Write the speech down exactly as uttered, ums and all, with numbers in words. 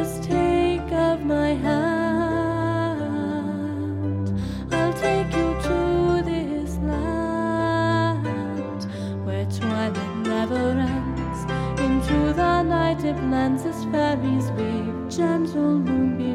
Just take of my hand, I'll take you to this land where twilight never ends. Into the night it blends as fairies weave, gentle moonbeams